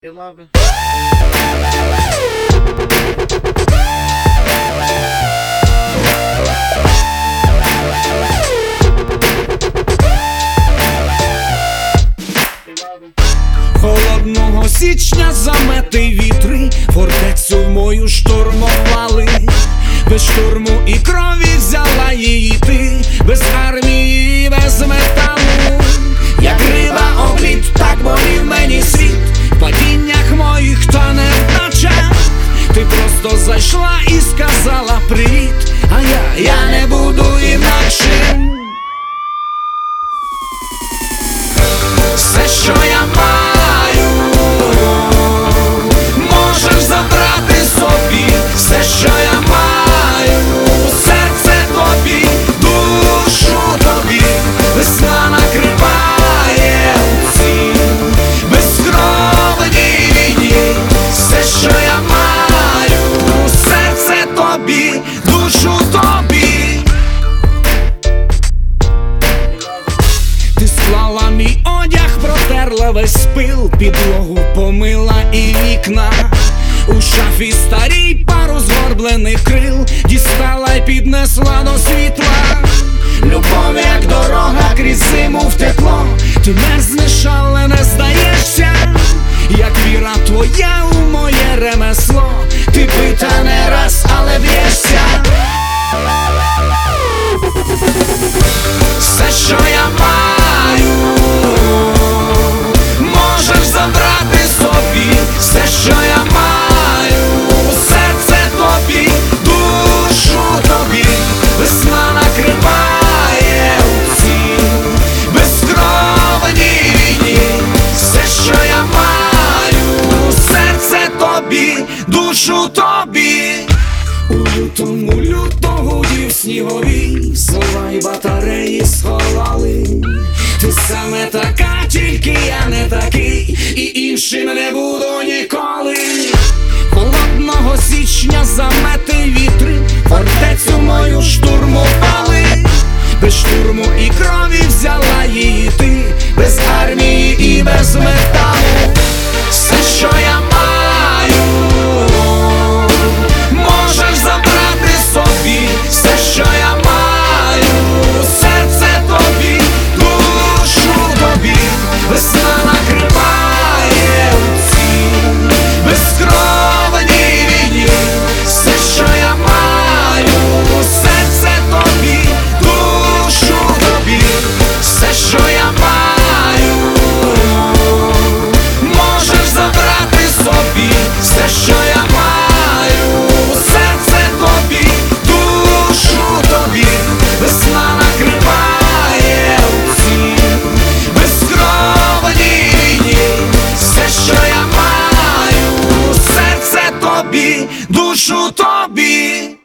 You love it. Холодного січня замети вітри фортецю мою штурмували. Без штурму і крові взяла її ти, без армії, без металу. Як риба об лід, так болів мені світ, в падіннях моїх та невдачах. Ти просто зайшла і сказала привіт, а я не буду інакшим. Все, що я маю, можеш забрати собі. Все, що я маю, серце тобі, душу тобі. Весна накриває у цій безкровній війні. Все, що я маю, серце тобі, душу тобі. Ти склала мій одяг, протерла весь пил, підлогу помила і вікна. У шафі старій пару згорблених крил дістала й піднесла до світла. Любов, як дорога крізь зиму в тепло. Ти мерзнеш, але не здаєшся, як віра твоя у моє ремесло. Ти бита не раз, але б'єшся. Все, що я маю, можеш забрати собі. Все, що я маю, серце тобі, душу тобі. Весна накриває у цій безкровній війні. Все, що я маю, серце тобі, душу тобі. У лютому гудів снігові, слова й батареї сховали. Ти саме така, тільки я не такий, і іншим не буду ніколи. Холодного січня замети вітри фортецю мою штурмували. Без штурму і крові взяла її ти, без армії і без металу. Все, що я маю, можеш забрати собі. Все, що я маю, серце тобі, душу тобі. Весна накриває у цій безкровній війні. Все, що я маю, серце тобі, душу тобі. Все, що я маю, можеш забрати собі. Все, що я маю, серце тобі, душу тобі. Весна накриває у цій безкровній війні. Все, що я маю, серце тобі, душу тобі.